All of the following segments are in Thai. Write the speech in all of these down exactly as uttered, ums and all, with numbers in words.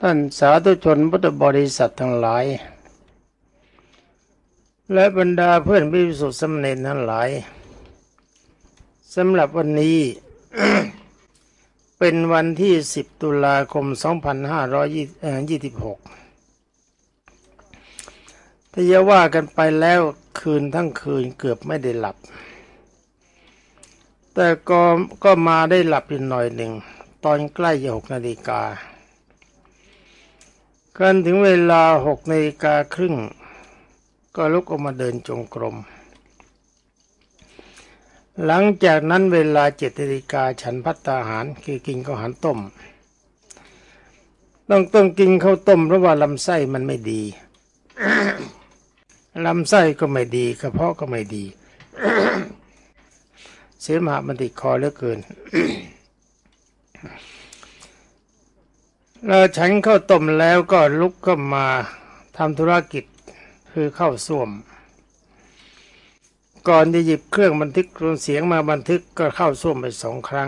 ท่านสาธุชนพุทธบริษัททั้งหลายและบรรดาเพื่อนภิกษุสามเณรทั้งหลายสำหรับวันนี้ เป็นวันที่สิบตุลาคมสองพันห้าร้อยยี่สิบหกถ้าจะว่ากันไปแล้วคืนทั้งคืนเกือบไม่ได้หลับแต่ก็ก็มาได้หลับอยู่หน่อยหนึ่งตอนใกล้จะหกนาฬิกากันถึงเวลาหกนาฬิกาครึ่งก็ลุกออกมาเดินจงกรมหลังจากนั้นเวลาเจ็ดนาฬิกาฉันภัตตาหารคือกินข้าวหารต้มต้องต้องกินข้าวต้มเพราะว่าลำไส้มันไม่ดี ลำไส้ก็ไม่ดีกระเพาะก็ไม่ดี เสมหะมันติดคอเหลือเกิน เราฉันข้าวต้มแล้วก็ลุกขึ้นมาทำธุรกิจคือเข้าส้วมก่อนจะหยิบเครื่องบันทึกเสียงมาบันทึกก็เข้าส้วมไปสองครั้ง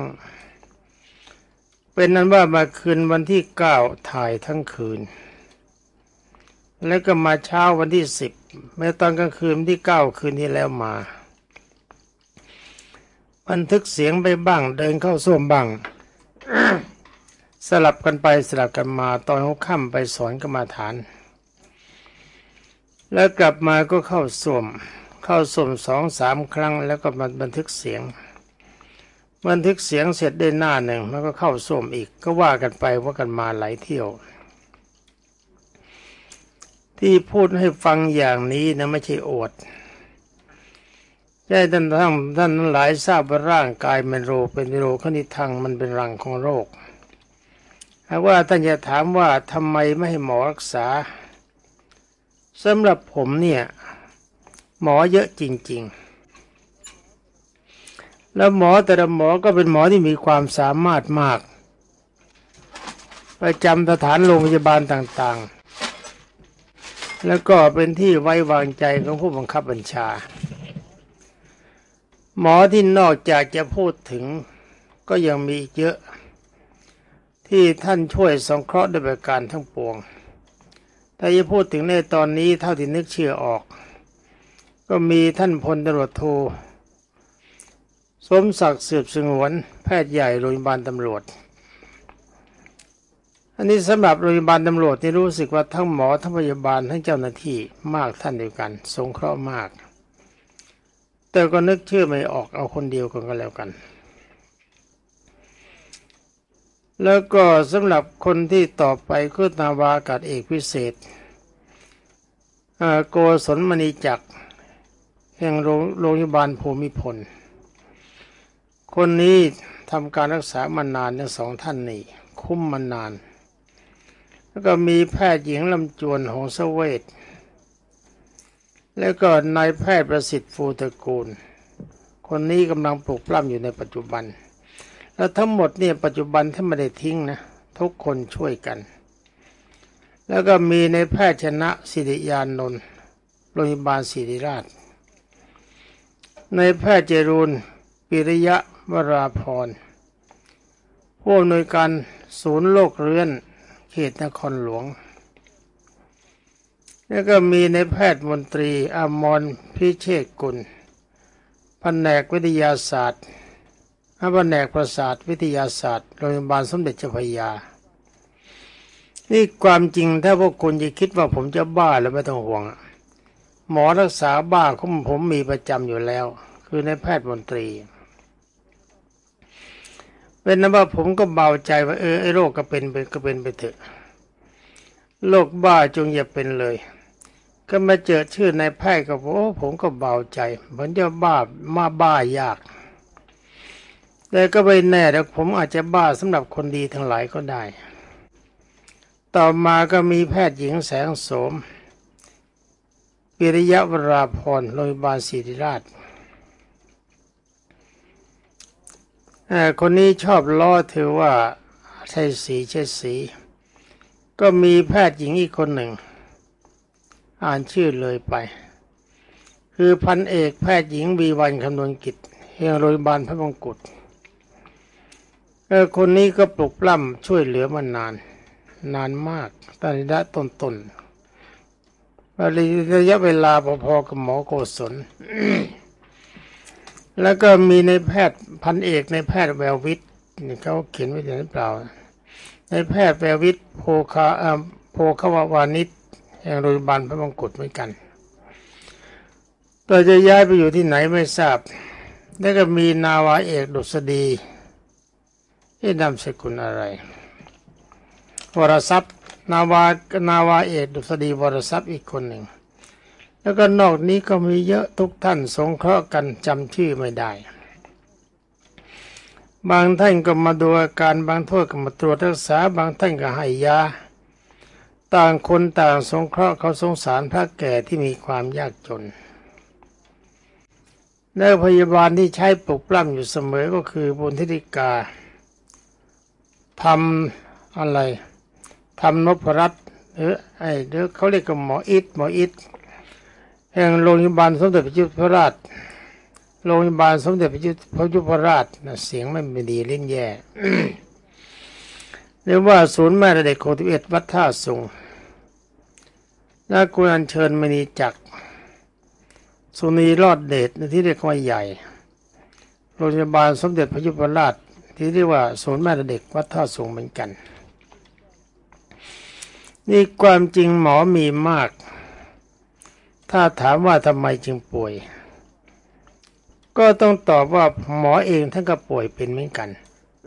เป็นนั้นว่ามาคืนวันที่เก้าถ่ายทั้งคืนแล้วก็มาเช้าวันที่สิบแม้ตอนกลางคืนที่เก้าคืนที่แล้วมาบันทึกเสียงไปบ้างเดินเข้าส้วมบ้าง สลับกันไปสลับกันมาตอนหัวค่ำไปสอนกรรมฐานแล้วกลับมาก็เข้าส้วมเข้าส้วมสองสามครั้งแล้วก็มาบันทึกเสียงบันทึกเสียงเสร็จได้หน้าหนึ่งแล้วก็เข้าส้วมอีกก็ว่ากันไปว่ากันมาหลายเที่ยวที่พูดให้ฟังอย่างนี้นะไม่ใช่อวดให้ท่านทั้งท่านทั้งหลายทราบว่าร่างกายมันโรคเป็นโรคคณิทังมันเป็นรังของโรคหากว่าท่านจะถามว่าทำไมไม่ให้หมอรักษาสำหรับผมเนี่ยหมอเยอะจริงๆแล้วหมอแต่ละหมอก็เป็นหมอที่มีความสามารถมากประจำสถานโรงพยาบาลต่างๆแล้วก็เป็นที่ไว้วางใจของผู้บังคับบัญชาหมอที่นอกจากจะพูดถึงก็ยังมีอีกเยอะที่ท่านช่วยสงเคราะห์ด้วยประการทั้งปวงถ้าจะพูดถึงในตอนนี้เท่าที่นึกชื่อออกก็มีท่านพลตำรวจโทสมศักดิ์สืบสงวนแพทย์ใหญ่โรงพยาบาลตำรวจอันนี้สำหรับโรงพยาบาลตำรวจนี่รู้สึกว่าทั้งหมอทั้งพยาบาลทั้งเจ้าหน้าที่มากท่านเดียวกันสงเคราะห์มากแต่ก็นึกชื่อไม่ออกเอาคนเดียวกันก็แล้วกันแล้วก็สำหรับคนที่ต่อไปคือนาวาอากาศเอกพิเศษโกศลมณีจักรแห่งโรงพยาบาลภูมิพลคนนี้ทำการรักษามานานทั้งสองท่านนี่คุ้มมานานแล้วก็มีแพทย์หญิงลำจวนหงสเวทแล้วก็นายแพทย์ประสิทธิ์ฟูตระกูลคนนี้กำลังปลุกปล้ำอยู่ในปัจจุบันแล้วทั้งหมดเนี่ยปัจจุบันท่านไม่ได้ทิ้งนะทุกคนช่วยกันแล้วก็มีในแพทย์ชนะศิริยานนท์โรงพยาบาลศิริราชในแพทย์เจรูญปิริยะวราพรผู้อำนวยการศูนย์โรคเรื้อนเขตนครหลวงแล้วก็มีในแพทย์มนตรีอมรพิเชษกุลแผนกวิทยาศาสตร์แผนกประสาทวิทยาศาสตร์โรงพยาบาลสมเด็จเจ้าพระยานี่ความจริงถ้าพวกคุณจะคิดว่าผมจะบ้าแล้วไม่ต้องห่วงหมอรักษาบ้าของผมมีประจำอยู่แล้วคือในแพทย์มนตรีเป็นนั้นว่าผมก็เบาใจว่าเออไอ้โรคก็เป็นไปก็เป็นไปเถอะโรคบ้าจงอย่าเป็นเลยก็มาเจอชื่อนายแพทย์ก็โอ้ผมก็เบาใจเหมือนจะบ้ามาบ้ายากแต่ก็ไม่แน่แล้วผมอาจจะบ้าสำหรับคนดีทั้งหลายก็ได้ต่อมาก็มีแพทย์หญิงแสงโสมปิริยะวราพรโรงพยาบาลศิริราชคนนี้ชอบล้อเธอว่าใช่สีใช่สีก็มีแพทย์หญิงอีกคนหนึ่งอ่านชื่อเลยไปคือพันเอกแพทย์หญิงวีวันคำนวณกิจแห่งโรงพยาบาลพระมงกุฎเออคนนี้ก็ปลุกปล้ำช่วยเหลือมานานนานมากตั้งระยะต้นๆระยะเวลาพอๆกับหมอโกศล แล้วก็มีในแพทย์พันเอกในแพทย์แวววิทย์นี่เขาเขียนไว้อย่างนั้นเปล่าในแพทย์แวววิทย์โพคาโพคาวาวานิชแห่งโรงพยาบาลพระมงกุฎเหมือนกันตัวจะย้ายไปอยู่ที่ไหนไม่ทราบแล้วก็มีนาวาเอกดุษฎีที่นามสกุลอะไรวรทรัพย์นาวานาวาเอกดุษฎีวรทรัพย์อีกคนหนึ่งแล้วก็นอกนี้ก็มีเยอะทุกท่านสงเคราะห์กันจำชื่อไม่ได้บางท่านก็มาดูอาการบางท่านก็มาตรวจรักษาบางท่านก็ให้ยาต่างคนต่างสงเคราะห์เขาสงสารพระแก่ที่มีความยากจนและพยาบาลที่ใช้ปลุกปล้ำอยู่เสมอก็คือบุญธิติกาทำอะไรทำนพรัตน์หรือไอ้เดี๋ยวเขาเรียกกันหมออิทหมออิทแห่งโรงพยาบาลสมเด็จพระยุพราชโรงพยาบาลสมเด็จพระยุพราชนะเสียงไม่ดีเล่นแย่ เรียกว่าศูนย์แม่เด็กโคติเอ็ดวัดท่าสุงและกุณอัญเชิญมณีจักรสุนีรอดเดชที่เรียกว่าใหญ่โรงพยาบาลสมเด็จพระยุพราชที่เรียกว่าศูนย์แม่เด็กวัดท่าสุงเหมือนกันนี่ความจริงหมอมีมากถ้าถามว่าทำไมจึงป่วยก็ต้องตอบว่าหมอเองท่านก็ป่วยเป็นเหมือนกัน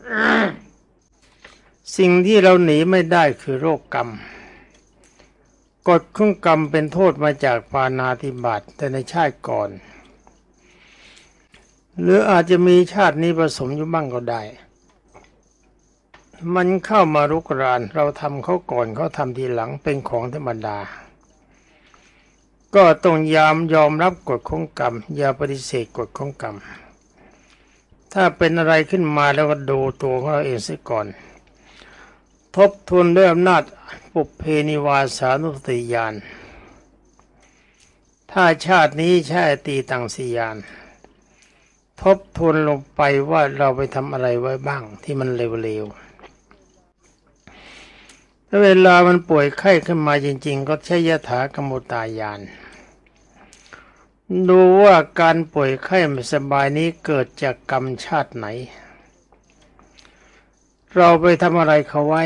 สิ่งที่เราหนีไม่ได้คือโรคกรรมกฎของกรรมเป็นโทษมาจากปาณาติบาตแต่ในชาติก่อนหรืออาจจะมีชาตินี้ผสมอยู่บ้างก็ได้มันเข้ามารุกรานเราทำเขาก่อนเขาทำทีหลังเป็นของธรรมดาก็ต้องยามยอมรับกฎของกรรมอย่าปฏิเสธกฎของกรรมถ้าเป็นอะไรขึ้นมาแล้วก็ดูตัวของเราเองซะก่อนทบทวนด้วยอำนาจปุพเพนิวาสานุสติญาณถ้าชาตินี้ใช่ตีตังสีญาณทบทวนลงไปว่าเราไปทำอะไรไว้บ้างที่มันเลวๆถ้าเวลามันป่วยไข้ขึ้นมาจริงๆก็ใช้ยถากรรมตายานดูว่าการป่วยไข้ไม่สบายนี้เกิดจากกรรมชาติไหนเราไปทำอะไรเขาไว้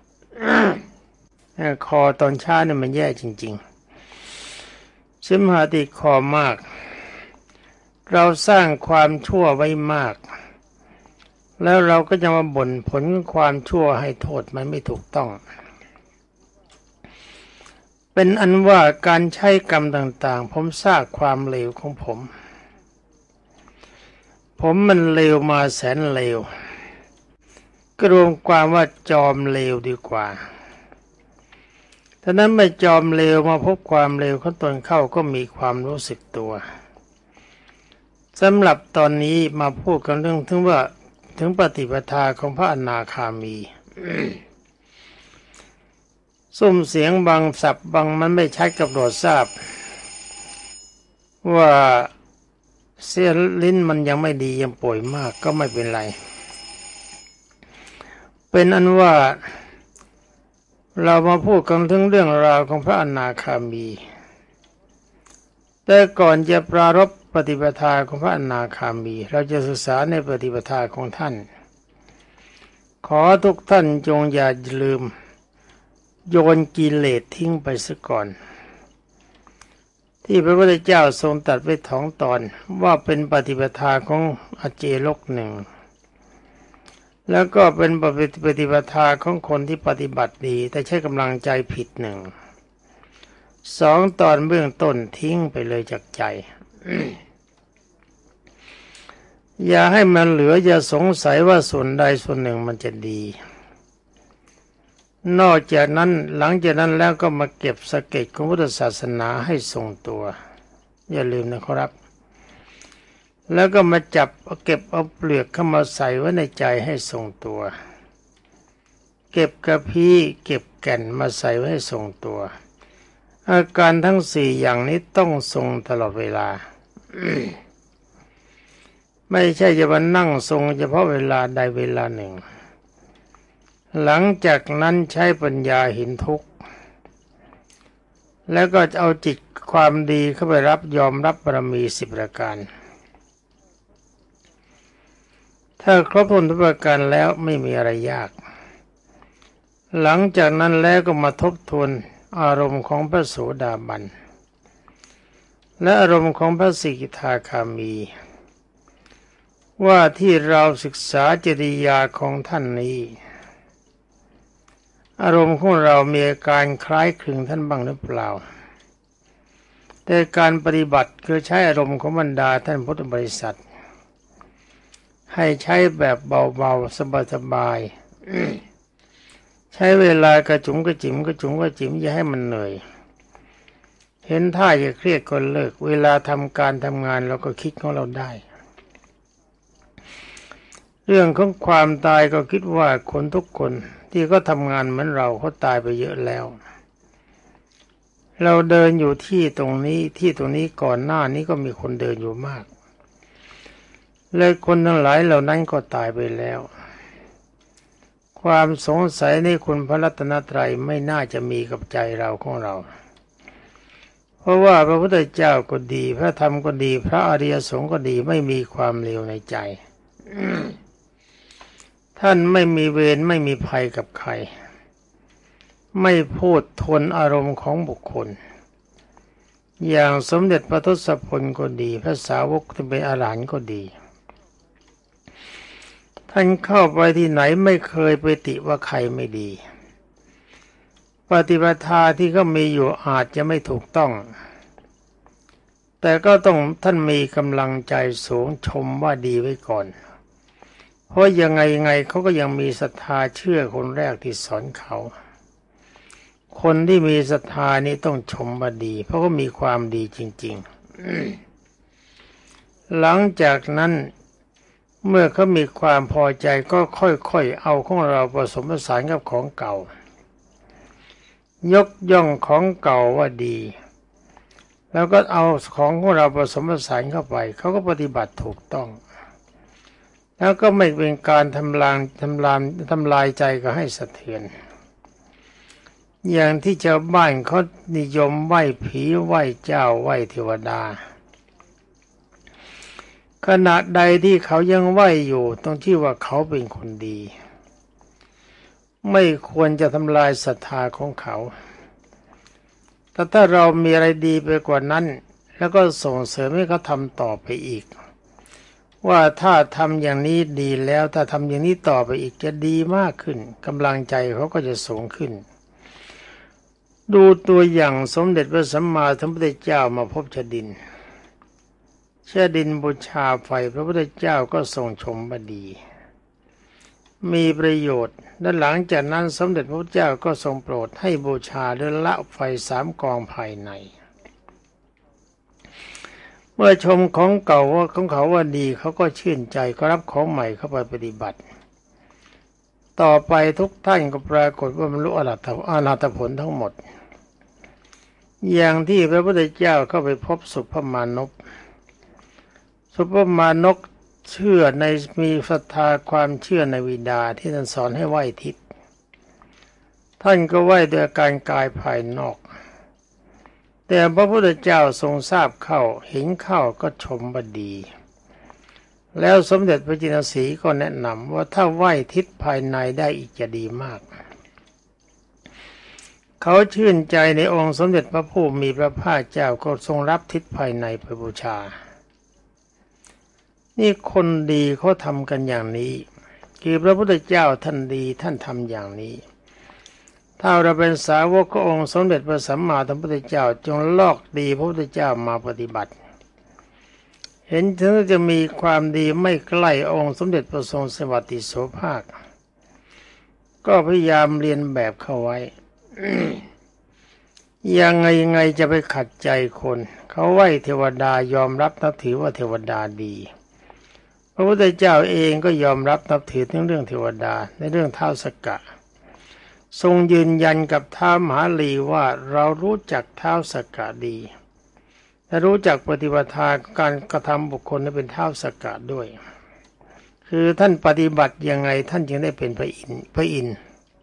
คอตอนเช้าเนี่ยมันแย่จริงๆสิมหาติดคอมากเราสร้างความชั่วไว้มากแล้วเราก็จะมาบ่นผลของความชั่วให้โทษมันไม่ถูกต้องเป็นอันว่าการใช้กรรมต่างๆผมทราบความเลวของผมผมมันเลวมาแสนเลวก็รวมความว่าจอมเลวดีกว่าฉะนั้นไม่จอมเลวมาพบความเลวของตนเข้าก็มีความรู้สึกตัวสำหรับตอนนี้มาพูดกันเรื่องถึงว่าถึงปฏิปทาของพระอนาคามี ซุ้มเสียงบางศัพท์บางมันไม่ชัดกับโปรดทราบว่าเสียงลิ้นมันยังไม่ดียังป่วยมากก็ไม่เป็นไรเป็นอันว่าเรามาพูดกันถึงเรื่องราวของพระอนาคามีแต่ก่อนจะปรารภปฏิปทาของพระอนาคามีเราจะศึกษาในปฏิปทาของท่านขอทุกท่านจงอย่าลืมโยนกิเลสทิ้งไปซะก่อนที่พระพุทธเจ้าทรงตรัสไว้สองตอนว่าเป็นปฏิปทาของอเจโลกหนึ่งแล้วก็เป็นปฏิปทาของคนที่ปฏิบัติดีแต่ใช้กำลังใจผิดหนึ่งสองตอนเบื้องต้นทิ้งไปเลยจากใจ อย่าให้มันเหลืออย่าสงสัยว่าส่วนใดส่วนหนึ่งมันจะดีนอกจากนั้นหลังจากนั้นแล้วก็มาเก็บสะเก็ดของพุทธศาสนาให้ทรงตัวอย่าลืมนะครับแล้วก็มาจับเอาเก็บเอาเปลือกเข้ามาใส่ไว้ในใจให้ทรงตัวเก็บกระพี้เก็บแก่นมาใส่ไว้ให้ทรงตัวอาการทั้งสี่อย่างนี้ต้องทรงตลอดเวลา ไม่ใช่จะมานั่งทรงเฉพาะเวลาใดเวลาหนึ่งหลังจากนั้นใช้ปัญญาเห็นทุกข์แล้วก็จะเอาจิตความดีเข้าไปรับยอมรับบารมีสิบประการถ้าครบถ้วนทุกประการแล้วไม่มีอะไรยากหลังจากนั้นแล้วก็มาทบทวนอารมณ์ของพระโสดาบันและอารมณ์ของพระสกิทาคามีว่าที่เราศึกษาจริยาของท่านนี้อารมณ์ของเรามีอาการคล้ายคลึงท่านบ้างหรือเปล่าแต่การปฏิบัติคือใช้อารมณ์ของบรรดาท่านพุทธบริษัทให้ใช้แบบเบาๆสบายๆ ใช้เวลากระจุมกระจิ๋มกระจุมกระจิ๋มอย่าให้มันเหนื่อยเห็นท่าจะเครียดก็เลิกเวลาทำการทำงานเราก็คิดของเราได้เรื่องของความตายก็คิดว่าคนทุกคนที่เขาทำงานเหมือนเราเขาตายไปเยอะแล้วเราเดินอยู่ที่ตรงนี้ที่ตรงนี้ก่อนหน้านี้ก็มีคนเดินอยู่มากเลยคนทั้งหลายเหล่านั้นก็ตายไปแล้วความสงสัยในคุณพระรัตนตรัยไม่น่าจะมีกับใจเราของเราเพราะว่าพระพุทธเจ้าก็ดีพระธรรมก็ดีพระอริยสงฆ์ก็ดีไม่มีความเลวในใจ ท่านไม่มีเวรไม่มีภัยกับใครไม่พูดทวนอารมณ์ของบุคคลอย่างสมเด็จพระทศพลก็ดีพระสาวกที่เป็นอรหันต์ก็ดีท่านเข้าไปที่ไหนไม่เคยไปติว่าใครไม่ดีปฏิปทาที่เขามีอยู่อาจจะไม่ถูกต้องแต่ก็ต้องท่านมีกำลังใจสูงชมว่าดีไว้ก่อนเพราะยังไงยังไงเขาก็ยังมีศรัทธาเชื่อคนแรกที่สอนเขาคนที่มีศรัทธานี้ต้องชมว่าดีเพราะก็มีความดีจริงๆ หลังจากนั้นเมื่อเขามีความพอใจก็ค่อยๆเอาของเราผสมผสานกับของเก่ายกย่องของเก่าว่าดีแล้วก็เอาของของเราผสมผสานเข้าไปเขาก็ปฏิบัติถูกต้องแล้วก็ไม่เป็นการทำลายทำลายทำลายใจก็ให้สะเทือนอย่างที่ชาวบ้านเขานิยมไหว้ผีไหว้เจ้าไหว้เทวดาขณะใดที่เขายังไหว้อยู่ตรงที่ว่าเขาเป็นคนดีไม่ควรจะทำลายศรัทธาของเขาแต่ถ้าเรามีอะไรดีไปกว่านั้นแล้วก็ส่งเสริมให้เขาทำต่อไปอีกว่าถ้าทำอย่างนี้ดีแล้วถ้าทำอย่างนี้ต่อไปอีกจะดีมากขึ้นกำลังใจเขาก็จะสูงขึ้นดูตัวอย่างสมเด็จพระสัมมาสัมพุทธเจ้ามาพบชดินชดินบูชาไฟพระพุทธเจ้าก็ทรงชมว่าดีมีประโยชน์และหลังจากนั้นสมเด็จพระพุทธเจ้าก็ทรงโปรดให้บูชาด้วยละไฟสามกองภายในเมื่อชมของเก่าว่าของเขาว่าดีเขาก็ชื่นใจก็รับของใหม่เข้าไปปฏิบัติต่อไปทุกท่านก็ปรากฏว่าบรรลุอรหัตอรหัตผลทั้งหมดอย่างที่พระพุทธเจ้าเข้าไปพบสุภมานพสุภมานพเชื่อในมีศรัทธาความเชื่อในวิดาที่ท่านสอนให้ไหว้ทิศท่านก็ไหว้ด้วยการกายภายนอกแต่พระพุทธเจ้าทรงทราบเข้าเห็นเข้าก็ชมว่าดีแล้วสมเด็จพระจินสีก็แนะนำว่าถ้าไหว้ทิศภายในได้อีกจะดีมากเขาชื่นใจในองค์สมเด็จพระผู้มีพระภาคเจ้าก็ทรงรับทิศภายในไปบูชานี่คนดีเขาทำกันอย่างนี้คือพระพุทธเจ้าท่านดีท่านทำอย่างนี้ถ้าเราเป็นสาวกขององค์สมเด็จพระสัมมาสัมพุทธเจ้าจงลอกดีพระพุทธเจ้ามาปฏิบัติเห็นถึงจะมีความดีไม่ใกล้องค์สมเด็จพระทรงสวัสดิโสภาคก็พยายามเรียนแบบเข้าไว้ ยังไงยังไงจะไปขัดใจคนเขาไหว้เทวดายอมรับนับถือว่าเทวดาดีพระพุทธเจ้าเองก็ยอมรับนับถือทั้งเรื่องเทวดาในเรื่องท้าวสักกะทรงยืนยันกับท้าวมหาลีว่าเรารู้จักท้าวสักกะดีและรู้จักปฏิปทาการกระทำบุคคลให้เป็นท้าวสักกะด้วยคือท่านปฏิบัติยังไงท่านจึงได้เป็นพระอินทร์พระอินทร์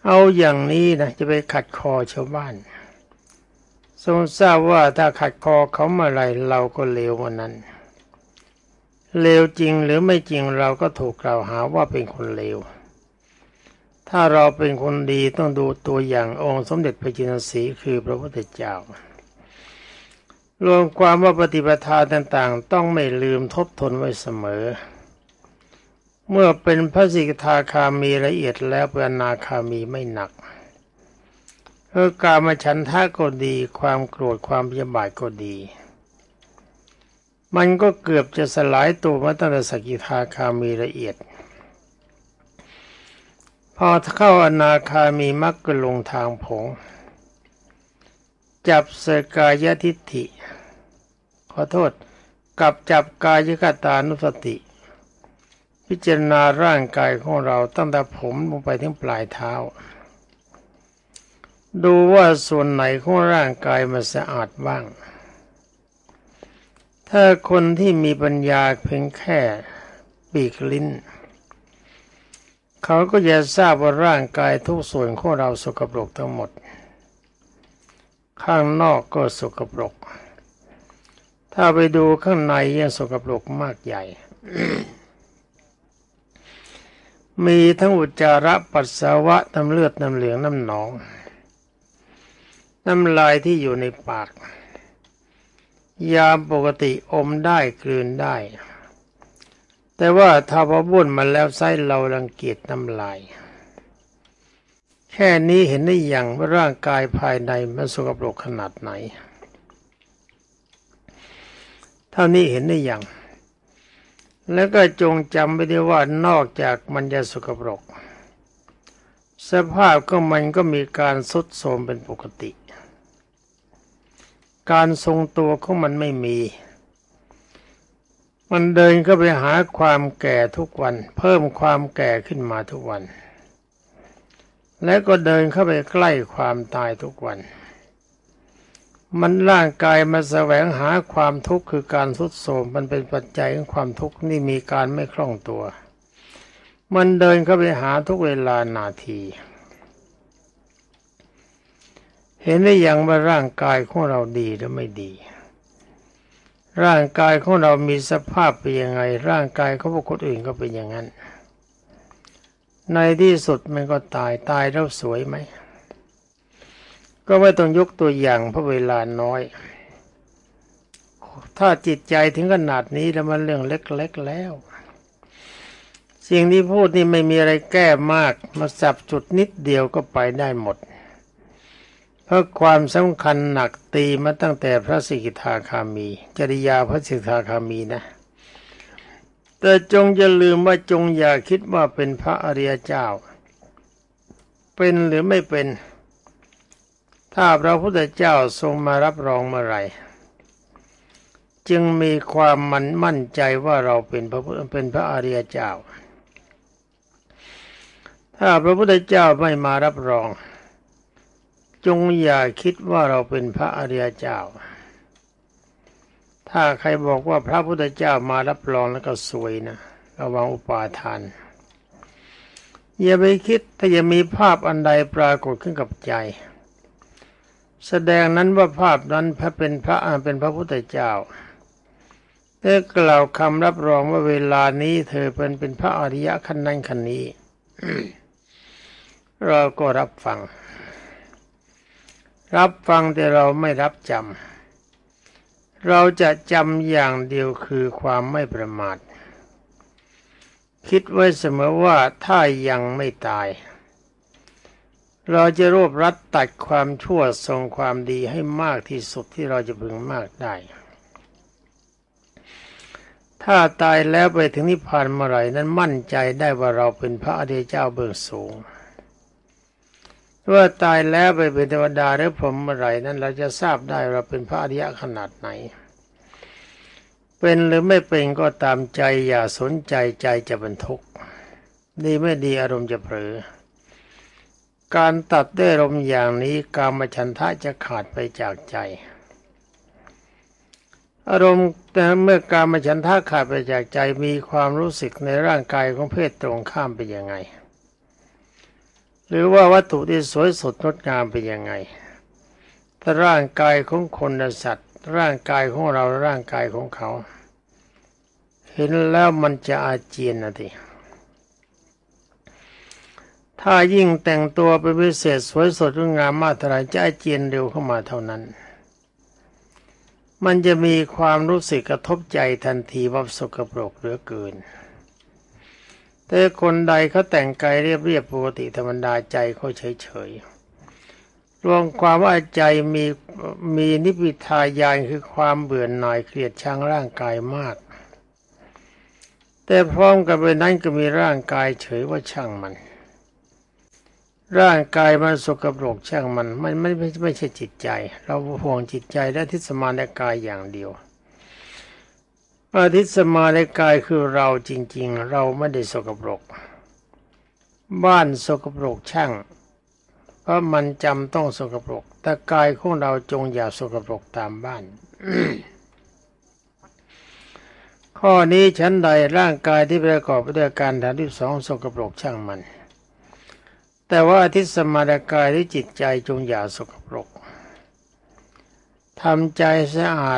เอาอย่างนี้นะจะไปขัดคอชาวบ้านทรงทราบว่าถ้าขัดคอเขาเมื่อไรเราก็เลววันนั้นเลวจริงหรือไม่จริงเราก็ถูกกล่าวหาว่าเป็นคนเลวถ้าเราเป็นคนดีต้องดูตัวอย่างองค์สมเด็จพระจินสีห์คือพระพุทธเจ้ารวมความว่าปฏิปทาต่างๆต้องไม่ลืมทบทวนไว้เสมอเมื่อเป็นพระสิกขาคามีละเอียดแล้วเป็นอนาคามีไม่หนักเออกามฉันทะก็ดีความโกรธความพยาบาทก็ดีมันก็เกือบจะสลายตัวมาตั้งแต่สกิทาคามีละเอียดพอเข้าอนาคามีมรรคก็ลงทางผงจับสกายทิฏฐิขอโทษกับจับกายคตานุสติพิจารณาร่างกายของเราตั้งแต่ผมลงไปถึงปลายเท้าดูว่าส่วนไหนของร่างกายมันสะอาดบ้างถ้าคนที่มีปัญญาเพียงแค่ปีกลิ้นเขาก็จะทราบว่าร่างกายทุกส่วนของเราสกปรกทั้งหมดข้างนอกก็สกปรกถ้าไปดูข้างในยังสกปรกมากใหญ่ มีทั้งอุจจาระปัสสาวะน้ำเลือดน้ำเหลืองน้ำหนองน้ำลายที่อยู่ในปากยามปกติอมได้กลืนได้แต่ว่าถ้าพอบ้วนมาแล้วไส้เรารังเกียจน้ำลายแค่นี้เห็นได้อย่างว่าร่างกายภายในมันสกปรกขนาดไหนเท่านี้เห็นได้อย่างแล้วก็จงจำไว้ด้วยว่านอกจากมันจะสกปรกสภาพก็มันก็มีการทรุดโทรมเป็นปกติการทรงตัวของมันไม่มีมันเดินเข้าไปหาความแก่ทุกวันเพิ่มความแก่ขึ้นมาทุกวันและก็เดินเข้าไปใกล้ความตายทุกวันมันร่างกายมาแสวงหาความทุกข์คือการทรุดโทรมมันเป็นปัจจัยของความทุกข์นี่มีการไม่คล่องตัวมันเดินเข้าไปหาทุกเวลานาทีเห็นได้อย่างว่าร่างกายของเราดีหรือไม่ดีร่างกายของเรามีสภาพเป็นยังไงร่างกายของคนอื่นก็เป็นอย่างนั้นในที่สุดมันก็ตายตายแล้วสวยไหมก็ไม่ต้องยกตัวอย่างเพราะเวลาน้อยถ้าจิตใจถึงขนาดนี้แล้วมันเรื่องเล็กๆแล้วสิ่งที่พูดนี่ไม่มีอะไรแก้มากมาสับจุดนิดเดียวก็ไปได้หมดเพราะความสำคัญหนักตีมาตั้งแต่พระสิกขาคามีจริยาพระสิกขาคามีนะแต่จงอย่าลืมว่าจงอย่าคิดว่าเป็นพระอริยเจ้าเป็นหรือไม่เป็นถ้าพระพุทธเจ้าทรงมารับรองเมื่อไหร่จึงมีความมันมั่นใจว่าเราเป็นพระเป็นพระอริยเจ้าถ้าพระพุทธเจ้าไม่มารับรองจงอย่าคิดว่าเราเป็นพระอริยเจ้าถ้าใครบอกว่าพระพุทธเจ้ามารับรองแล้วก็สวยนะระวังอุปาทานอย่าไปคิดถ้าจะมีภาพอันใดปรากฏขึ้นกับใจแสดงนั้นว่าภาพนั้นพระเป็นพระเป็นพระพุทธเจ้าได้กล่าวคำรับรองว่าเวลานี้เธอเป็นเป็นพระอริยะขั้นนั้นขั้นนี้ เราก็รับฟังรับฟังแต่เราไม่รับจำเราจะจำอย่างเดียวคือความไม่ประมาทคิดไว้เสมอว่าถ้ายังไม่ตายเราจะรวบรัดตัดความชั่วทรงความดีให้มากที่สุดที่เราจะพึงมากได้ถ้าตายแล้วไปถึงนิพพานเมื่อไหร่นั้นมั่นใจได้ว่าเราเป็นพระอริยเจ้าเบื้องสูงว่าตายแล้วไปเป็นเทวดาหรือพรหมเมื่อไหร่นั้นเราจะทราบได้เราเป็นพระอริยะขนาดไหนเป็นหรือไม่เป็นก็ตามใจอย่าสนใจใจจะเป็นทุกข์ดีไม่ดีอารมณ์จะเผลอการตัดด้วยอารมณ์อย่างนี้กามฉันทะจะขาดไปจากใจอารมณ์แต่เมื่อกามฉันทะขาดไปจากใจมีความรู้สึกในร่างกายของเพศตรงข้ามเป็นยังไงหรือว่าวัตถุที่สวยสดงดงามเป็นยังไงถ้าร่างกายของคนและสัตว์ร่างกายของเราร่างกายของเขาเห็นแล้วมันจะอาเจียนนะทีถ้ายิ่งแต่งตัวเป็นพิเศษสวยสดงดงามมากเท่าไรจะอาเจียนเร็วเข้ามาเท่านั้นมันจะมีความรู้สึกกระทบใจทันทีว่าสกปรกเหลือเกินแต่คนใดเขาแต่งกายเรียบๆปกติธรรมดาใจเขาเฉยๆรวมความว่าใจมีมีนิพพิทายานคือความเบื่อหน่ายเกลียดชังร่างกายมากแต่พร้อมกับไปนั้นก็มีร่างกายเฉยว่าช่างมันร่างกายมันสกปรกช่างมันมันไม่ไม่ไม่ใช่จิตใจเราห่วงจิตใจและทิฏฐิมาในกายอย่างเดียวอาทิฏฐิมาในกายคือเราจริงๆเราไม่ได้สกปรกบ้านสกปรกช่างเพราะมันจำต้องสกปรกแต่กายของเราจงอย่าสกปรกตามบ้าน ข้อนี้ชั้นใดร่างกายที่ประกอบไปด้วยการฐานที่สองสกปรกช่างมันแต่ว่าอาทิฏฐิมาในกายหรือจิตใจจงอย่าสกปรกทำใจสะอาด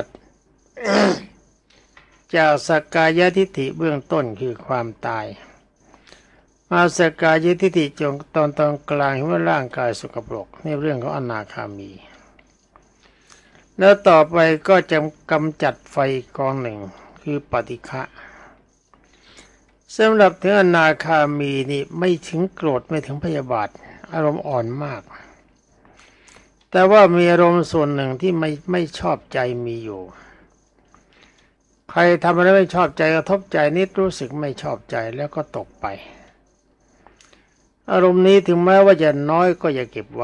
จากสักกายทิฏฐิเบื้องต้นคือความตายมาสักกายทิฏฐิจงตอนตอนกลางว่าร่างกายสกปรกนี่เรื่องของอนาคามีแล้วต่อไปก็จะกำจัดไฟกองหนึ่งคือปฏิฆะสำหรับถึงอนาคามีนี่ไม่ถึงโกรธไม่ถึงพยาบาทอารมณ์อ่อนมากแต่ว่ามีอารมณ์ส่วนหนึ่งที่ไม่ไม่ชอบใจมีอยู่ใครทำอะไรไม่ชอบใจกระทบใจนิดรู้สึกไม่ชอบใจแล้วก็ตกไปอารมณ์นี้ถึงแม้ว่าจะน้อยก็อย่าเก็บไว้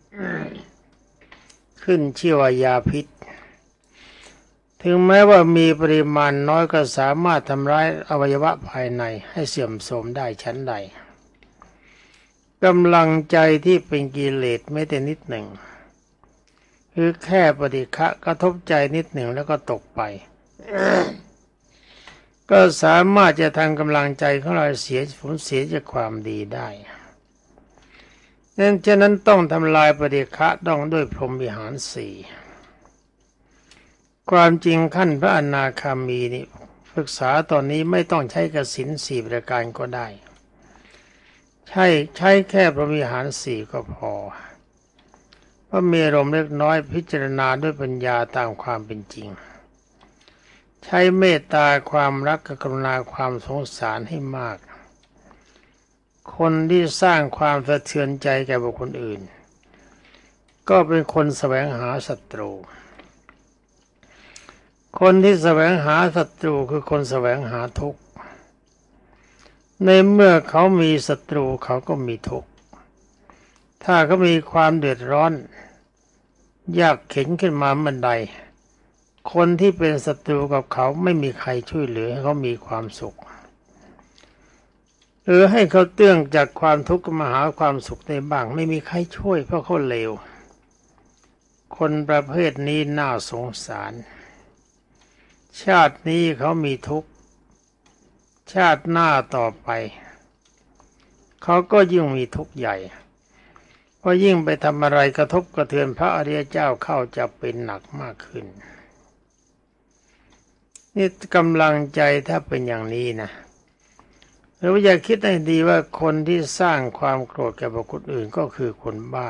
ขึ้นชื่อว่ายาพิษถึงแม้ว่ามีปริมาณน้อยก็สามารถทำร้ายอวัยวะภายในให้เสื่อมโทรมได้ชั้นใดกำลังใจที่เป็นกิเลสไม่แต่นิดหนึ่งคือแค่ปฏิฆะกระทบใจนิดหนึ่งแล้วก็ตกไป ก็สามารถจะทำกำลังใจของเราเสียผลเสียจากความดีได้นั้นฉะนั้นต้องทำลายปฏิฆะต้องด้วยพรหมวิหารสี่ความจริงขั้นพระอนาคามีนี่ศึกษาตอนนี้ไม่ต้องใช้กสิณสี่ประการก็ได้ใช่ใช้แค่พรหมวิหารสี่ก็พอเพราะมีอารมณ์เล็กน้อยพิจารณาด้วยปัญญาตามความเป็นจริงใช้เมตตาความรักกรุณาความสงสารให้มากคนที่สร้างความสะเทือนใจแก่บุคคลอื่นก็เป็นคนแสวงหาศัตรูคนที่แสวงหาศัตรูคือคนแสวงหาทุกข์ในเมื่อเขามีศัตรูเขาก็มีทุกข์ถ้าเขามีความเดือดร้อนยากเข็ญขึ้นมาเมื่อใดคนที่เป็นศัตรูกับเขาไม่มีใครช่วยเหลือให้เขามีความสุขหรือให้เขาเตื้องจากความทุกข์มาหาความสุขได้บ้างไม่มีใครช่วยเพราะเขาเลวคนประเภทนี้น่าสงสารชาตินี้เขามีทุกข์ชาติหน้าต่อไปเขาก็ยิ่งมีทุกข์ใหญ่เพราะยิ่งไปทำอะไรกระทบกระเทือนพระอริยเจ้าเข้าจะเป็นหนักมากขึ้นนี่กำลังใจถ้าเป็นอย่างนี้นะหรือว่าอย่าคิดให้ดีว่าคนที่สร้างความโกรธแก่บุคคลอื่นก็คือคนบ้า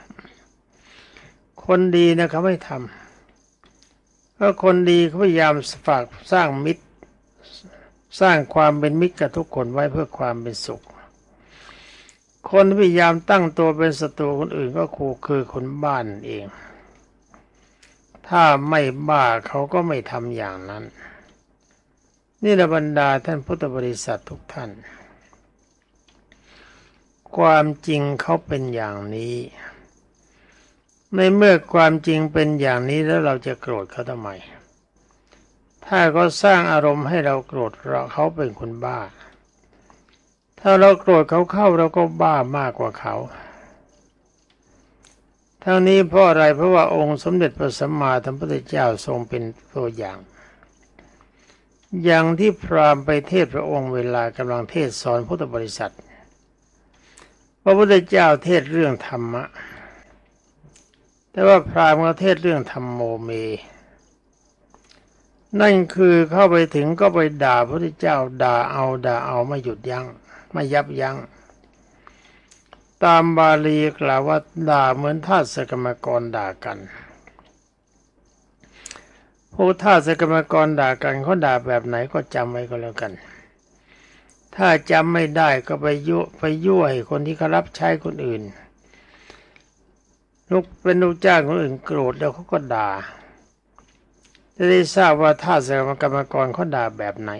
คนดีนะเขาไม่ทำเพราะคนดีเขาพยายามฝากสร้างมิตรสร้างความเป็นมิตรกับทุกคนไว้เพื่อความเป็นสุขคนพยายามตั้งตัวเป็นศัตรูคนอื่นก็คือคนบ้านเองถ้าไม่บ้าเขาก็ไม่ทำอย่างนั้นนี่ละบรรดาท่านพุทธบริษัททุกท่านความจริงเขาเป็นอย่างนี้ในเมื่อความจริงเป็นอย่างนี้แล้วเราจะโกรธเขาทำไมถ้าเขาสร้างอารมณ์ให้เราโกรธเราเขาเป็นคนบ้าถ้าเราโกรธเขาเข้าเราก็บ้ามากกว่าเขาทั้งนี้เพราะอะไรเพราะว่าองค์สมเด็จพระสัมมาสัมพุทธเจ้าทรงเป็นตัวอย่างอย่างที่พราหมณ์ไปเทศพระองค์เวลากำลังเทศสอนพุทธบริษัทพระพุทธเจ้าเทศเรื่องธรรมะแต่ว่าพราหมณ์ก็เทศเรื่องธรรมโมเมนั่นคือเข้าไปถึงก็ไปด่าพระพุทธเจ้าด่าเอาด่าเอาไม่หยุดยัง้งไม่ยับยัง้งตามบาลีกล่าวว่าด่าเหมือนทาสกรรมกรด่ากันพวกทาสกรรมกรด่ากันเขาด่าแบบไหนก็จำไว้ก็แล้วกันถ้าจำไม่ได้ก็ไปยุไปยั่วให้คนที่เขารับใช้คนอื่นลูกเป็นลูกจ้างคนอื่นโกรธแล้วเขาก็ด่าจะได้ทราบว่าทาสกรรมกรเขาด่าแบบไหน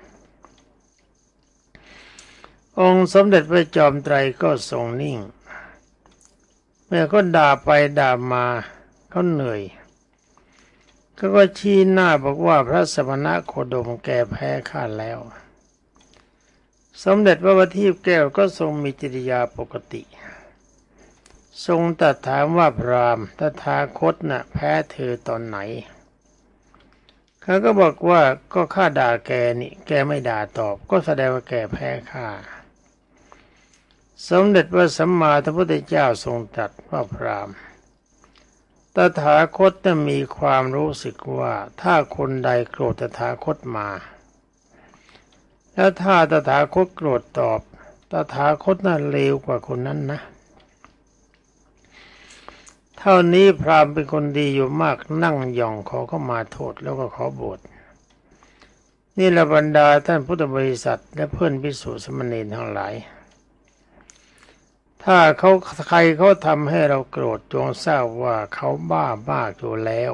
องค์สมเด็จพระจอมไตรก็ทรงนิ่งเมื่อเขาด่าไปด่ามาเขาเหนื่อยเขาก็ชี้หน้าบอกว่าพระสมณโคดมแก่แพ้ข้าแล้วสมเด็จพระบัณฑิตแก้วก็ทรงมีจริยาปกติทรงตรัสถามว่าพราหมณ์ตถาคตน่ะแพ้เธอตอนไหนเขาก็บอกว่าก็ข้าด่าแกนี่แกไม่ด่าตอบก็แสดงว่าแกแพ้ข้าสมเด็จพระสัมมาสัมพุทธเจ้าทรงตรัสว่าพราหมณ์ตถาคตจะมีความรู้สึกว่าถ้าคนใดโกรธตถาคตมาแล้วถ้าตถาคตโกรธตอบตถาคตน่ะเลวกว่าคนนั้นนะเท่านี้พราหมณ์เป็นคนดีอยู่มากนั่งย่องขอเข้ามาโทษแล้วก็ขอบวชนี่ละบรรดาท่านพุทธบริษัทและเพื่อนภิกษุสมณเณรทั้งหลายถ้าเขาใครเขาทำให้เราโกรธจงทราบว่าเขาบ้ามากอยู่แล้ว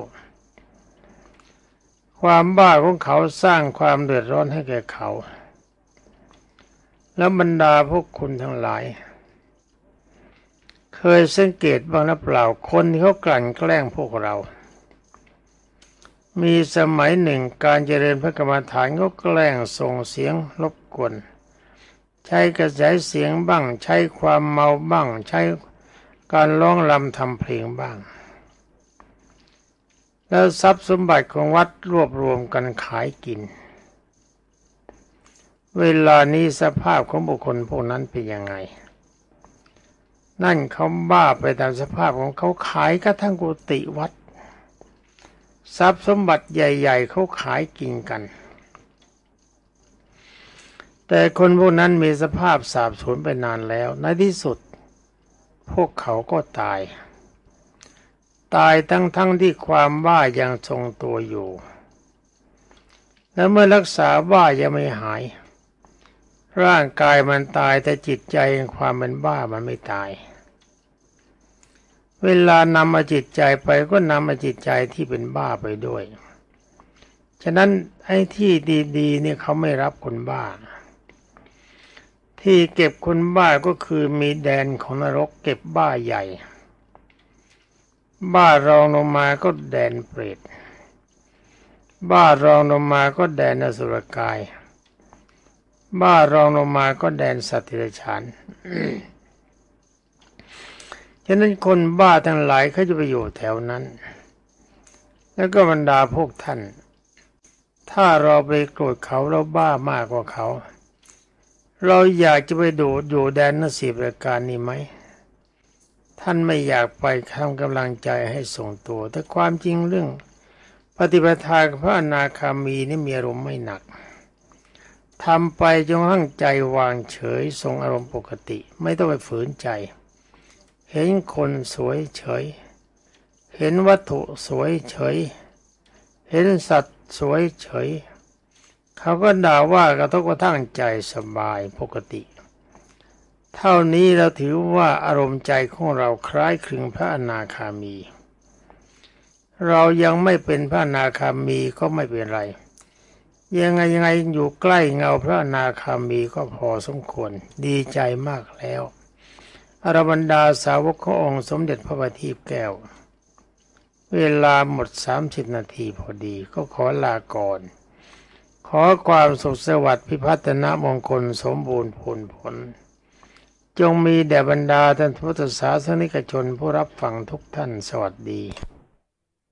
ความบ้าของเขาสร้างความเดือดร้อนให้แก่เขาแล้วบรรดาพวกคุณทั้งหลายเคยสังเกตบ้างหรือเปล่าคนที่เขากลั่นแกล้งพวกเรามีสมัยหนึ่งการเจริญพระกรรมฐานเขาแกล้งส่งเสียงรบกวนใช้กระแสเสียงบ้างใช้ความเมาบ้างใช้การร้องรำทำเพลงบ้างแล้วทรัพย์สมบัติของวัดรวบรวมกันขายกินเวลานี้สภาพของบุคคลพวกนั้นเป็นยังไงนั่นเขาบ้าไปตามสภาพของเขาขายกระทั่งกุฏิวัดทรัพย์สมบัติใหญ่ๆเขาขายกินกันแต่คนพวกนั้นมีสภาพสาบสูญไปนานแล้วในที่สุดพวกเขาก็ตายตายทั้งๆ ท, ที่ความบ้ายังทรงตัวอยู่และเมื่อรักษาบ้ายังไม่หายร่างกายมันตายแต่จิตใจความเป็นบ้ามันไม่ตายเวลานำเอาจิตใจไปก็นำเอาจิตใจที่เป็นบ้าไปด้วยฉะนั้นไอ้ที่ดีๆเนี่ยเขาไม่รับคนบ้าที่เก็บคนบ้าก็คือมีแดนของนรกเก็บบ้าใหญ่บ้ารองลงมาก็แดนเปรตบ้ารองลงมาก็แดนอสุรกายบ้ารองลงมาก็แดนสัตว์เดรัจฉาน ฉะนั้นคนบ้าทั้งหลายเขาจะไปอยู่แถวนั้นแล้วก็บรรดาพวกท่านถ้าเราไปโกรธเขาเราบ้ามากกว่าเขาเราอยากจะไปดูอยู่แดนนั้นสี่ประการนี้ไหมท่านไม่อยากไปทำกำลังใจให้ส่งตัวแต่ความจริงเรื่องปฏิปทาพระอนาคามีนี่มีอารมณ์ไม่หนักทำไปจงหั่งใจวางเฉยทรงอารมณ์ปกติไม่ต้องไปฝืนใจเห็นคนสวยเฉยเห็นวัตถุสวยเฉยเห็นสัตว์สวยเฉยเขาก็ด่าว่ากระทบกระทั่งใจสบายปกติเท่านี้เราถือว่าอารมณ์ใจของเราคล้ายคลึงพระอนาคามีเรายังไม่เป็นพระอนาคามีก็ไม่เป็นไรยังไงยังไงอยู่ใกล้เงาพระอนาคามีก็พอสมควรดีใจมากแล้วอรบรรดาสาวกขององค์สมเด็จพระบัณฑิตแก้วเวลาหมดสามสิบนาทีพอดีก็ขอลาก่อนขอความสุขสวัสดิ์พิพัฒนมงคลสมบูรณ์ผลผลจงมีแด่บรรดาท่านพุทธศาสนิกชนผู้รับฟังทุกท่านสวัสดี